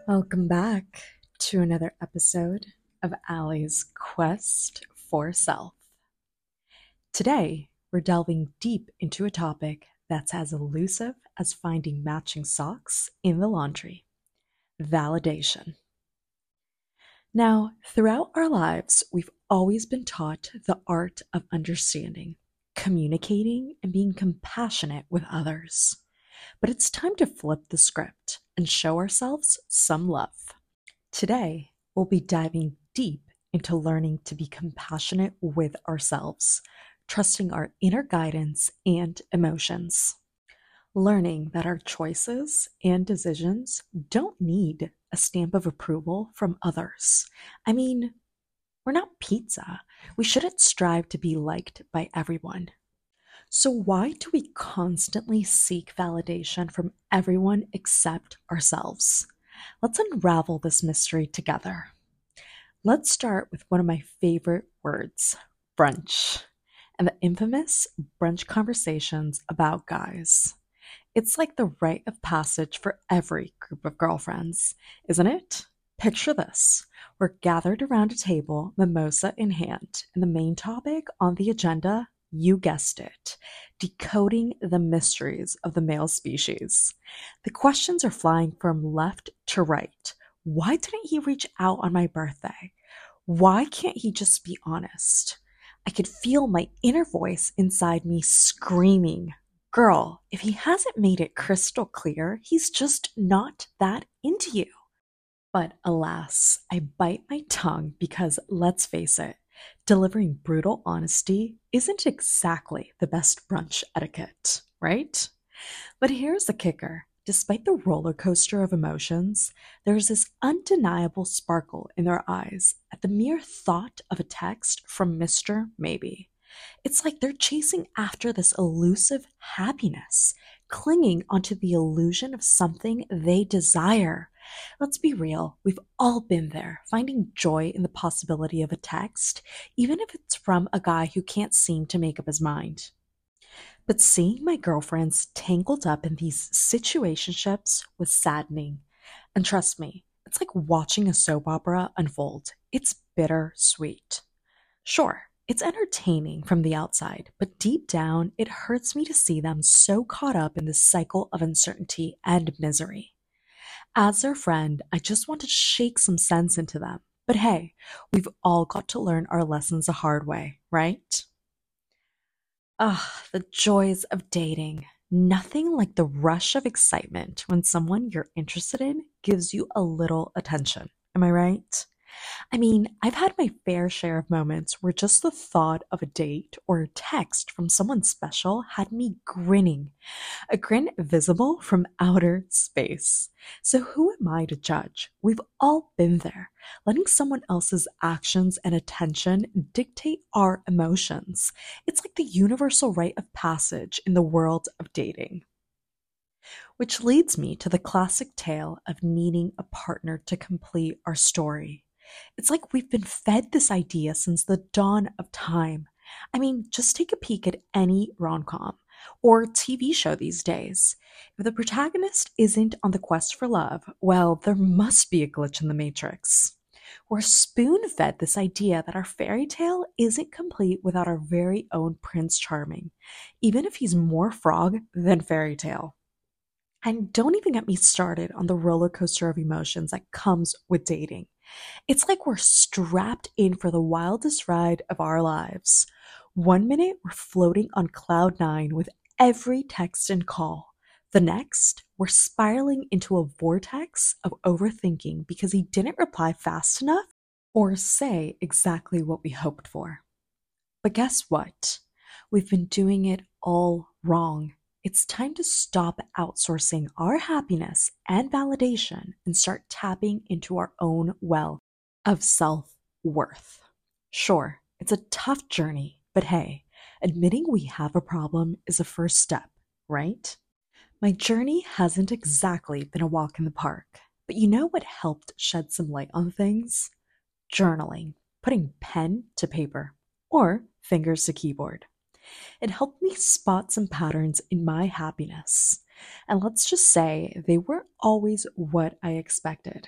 Welcome back to another episode of Allie's Quest for Self. Today, we're delving deep into a topic that's as elusive as finding matching socks in the laundry: validation. Now, throughout our lives, we've always been taught the art of understanding, communicating, and being compassionate with others. But it's time to flip the script and show ourselves some love. Today, we'll be diving deep into learning to be compassionate with ourselves, trusting our inner guidance and emotions. Learning that our choices and decisions don't need a stamp of approval from others. I mean, we're not pizza. We shouldn't strive to be liked by everyone. So, why do we constantly seek validation from everyone except ourselves? Let's unravel this mystery together. Let's start with one of my favorite words: brunch, and the infamous brunch conversations about guys. It's like the rite of passage for every group of girlfriends, isn't it? Picture this. We're gathered around a table, mimosa in hand, and the main topic on the agenda, you guessed it, decoding the mysteries of the male species. The questions are flying from left to right. Why didn't he reach out on my birthday? Why can't he just be honest? I could feel my inner voice inside me screaming, "Girl, if he hasn't made it crystal clear, he's just not that into you." But alas, I bite my tongue because, let's face it, delivering brutal honesty isn't exactly the best brunch etiquette, right? But here's the kicker. Despite the roller coaster of emotions, there's this undeniable sparkle in their eyes at the mere thought of a text from Mr. Maybe. It's like they're chasing after this elusive happiness, clinging onto the illusion of something they desire. Let's be real, we've all been there, finding joy in the possibility of a text, even if it's from a guy who can't seem to make up his mind. But seeing my girlfriends tangled up in these situationships was saddening. And trust me, it's like watching a soap opera unfold. It's bittersweet. Sure, it's entertaining from the outside, but deep down, it hurts me to see them so caught up in this cycle of uncertainty and misery. As their friend, I just want to shake some sense into them. But hey, we've all got to learn our lessons the hard way, right? Ah, the joys of dating. Nothing like the rush of excitement when someone you're interested in gives you a little attention. Am I right? I mean, I've had my fair share of moments where just the thought of a date or a text from someone special had me grinning, a grin visible from outer space. So, who am I to judge? We've all been there, letting someone else's actions and attention dictate our emotions. It's like the universal rite of passage in the world of dating. Which leads me to the classic tale of needing a partner to complete our story. It's like we've been fed this idea since the dawn of time. I mean, just take a peek at any rom com or TV show these days. If the protagonist isn't on the quest for love, well, there must be a glitch in the matrix. We're spoon fed this idea that our fairy tale isn't complete without our very own Prince Charming, even if he's more frog than fairy tale. And don't even get me started on the roller coaster of emotions that comes with dating. It's like we're strapped in for the wildest ride of our lives. One minute, we're floating on cloud nine with every text and call. The next, we're spiraling into a vortex of overthinking because he didn't reply fast enough or say exactly what we hoped for. But guess what? We've been doing it all wrong. It's time to stop outsourcing our happiness and validation and start tapping into our own well of self worth. Sure, it's a tough journey, but hey, admitting we have a problem is a first step, right? My journey hasn't exactly been a walk in the park, but you know what helped shed some light on things? Journaling, putting pen to paper, or fingers to keyboard. It helped me spot some patterns in my happiness. And let's just say they weren't always what I expected.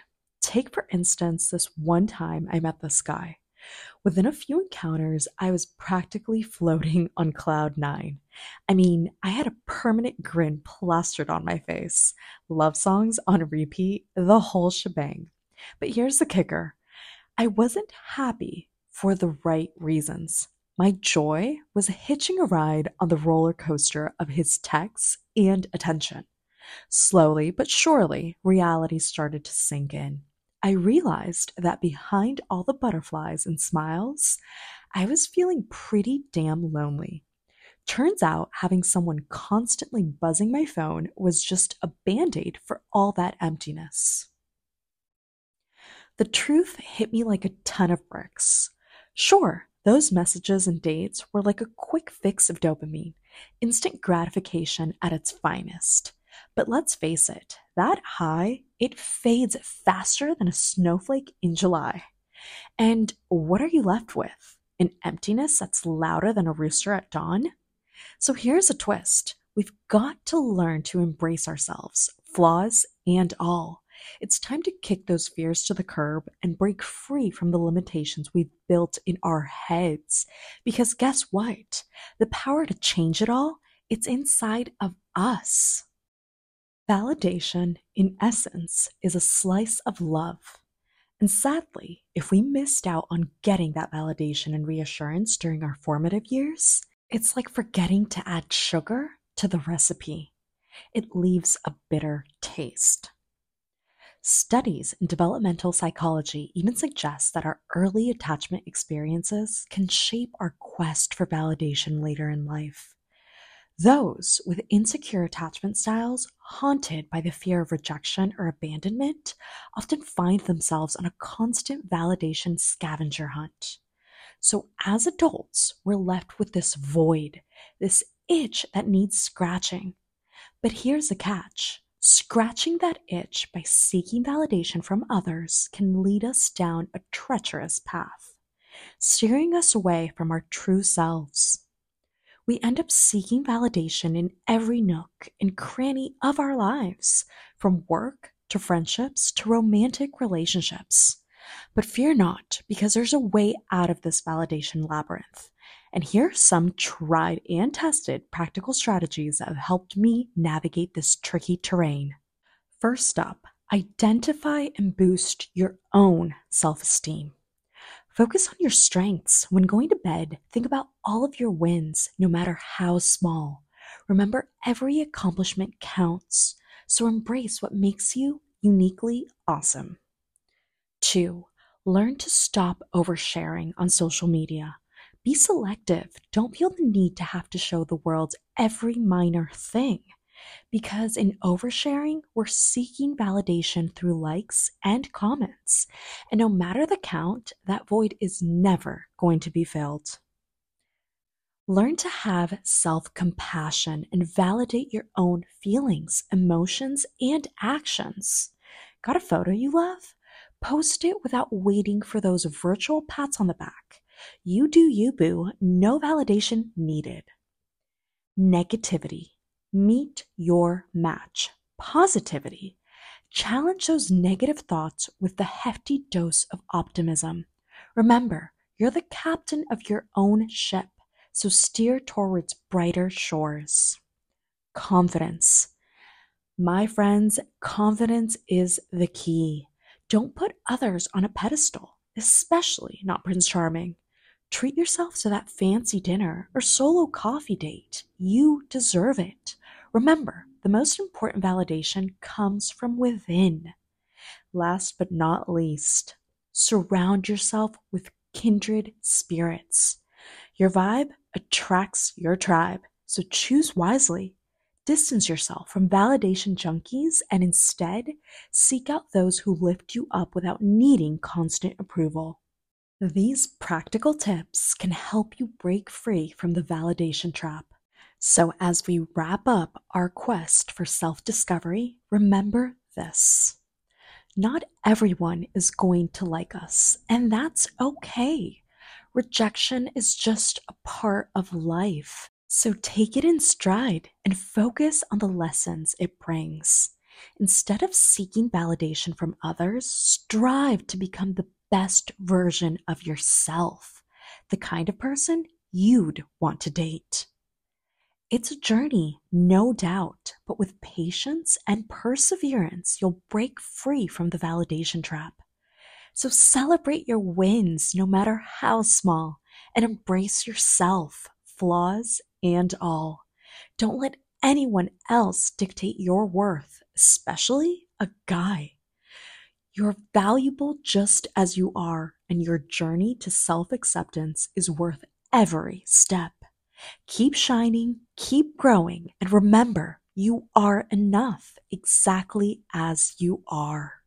take for instance this one time I met this guy. Within a few encounters, I was practically floating on cloud nine. I mean, I had a permanent grin plastered on my face, love songs on repeat, the whole shebang. But here's the kicker: I wasn't happy for the right reasons. My joy was hitching a ride on the roller coaster of his texts and attention. Slowly but surely, reality started to sink in. I realized that behind all the butterflies and smiles, I was feeling pretty damn lonely. Turns out having someone constantly buzzing my phone was just a band aid for all that emptiness. The truth hit me like a ton of bricks. Sure, those messages and dates were like a quick fix of dopamine, instant gratification at its finest. But let's face it, that high, it fades faster than a snowflake in July. And what are you left with? An emptiness that's louder than a rooster at dawn? So here's a twist. We've got to learn to embrace ourselves, flaws and all. It's time to kick those fears to the curb and break free from the limitations we've built in our heads. Because guess what? The power to change it all, it's inside of us. Validation, in essence, is a slice of love. And sadly, if we missed out on getting that validation and reassurance during our formative years, it's like forgetting to add sugar to the recipe. It leaves a bitter taste. Studies in developmental psychology even suggest that our early attachment experiences can shape our quest for validation later in life. Those with insecure attachment styles, haunted by the fear of rejection or abandonment, often find themselves on a constant validation scavenger hunt. So, as adults, we're left with this void, this itch that needs scratching. But here's the catch: scratching that itch by seeking validation from others can lead us down a treacherous path, steering us away from our true selves. We end up seeking validation in every nook and cranny of our lives, from work to friendships to romantic relationships. But fear not, because there's a way out of this validation labyrinth. And here are some tried and tested practical strategies that have helped me navigate this tricky terrain. First up, identify and boost your own self-esteem. Focus on your strengths. When going to bed, think about all of your wins, no matter how small. Remember, every accomplishment counts, so embrace what makes you uniquely awesome. 2. Learn to stop oversharing on social media. Be selective. Don't feel the need to have to show the world every minor thing. Because in oversharing, we're seeking validation through likes and comments. And no matter the count, that void is never going to be filled. Learn to have self-compassion and validate your own feelings, emotions, and actions. Got a photo you love? Post it without waiting for those virtual pats on the back. You do you, boo. No validation needed. Negativity. Meet your match. Positivity. Challenge those negative thoughts with the hefty dose of optimism. Remember, you're the captain of your own ship, so steer towards brighter shores. Confidence. My friends, confidence is the key. Don't put others on a pedestal, especially not Prince Charming. Treat yourself to that fancy dinner or solo coffee date. You deserve it. Remember, the most important validation comes from within. Last but not least, surround yourself with kindred spirits. Your vibe attracts your tribe, so choose wisely. Distance yourself from validation junkies and instead seek out those who lift you up without needing constant approval. These practical tips can help you break free from the validation trap. So as we wrap up our quest for self-discovery, remember this: not everyone is going to like us, and that's okay. Rejection is just a part of life. So take it in stride and focus on the lessons it brings. Instead of seeking validation from others, strive to become the best version of yourself, the kind of person you'd want to date. It's a journey, no doubt, but with patience and perseverance, you'll break free from the validation trap. So celebrate your wins, no matter how small, and embrace yourself, flaws and all. Don't let anyone else dictate your worth, especially a guy. You're valuable just as you are, and your journey to self acceptance is worth every step. Keep shining, keep growing, and remember, you are enough exactly as you are.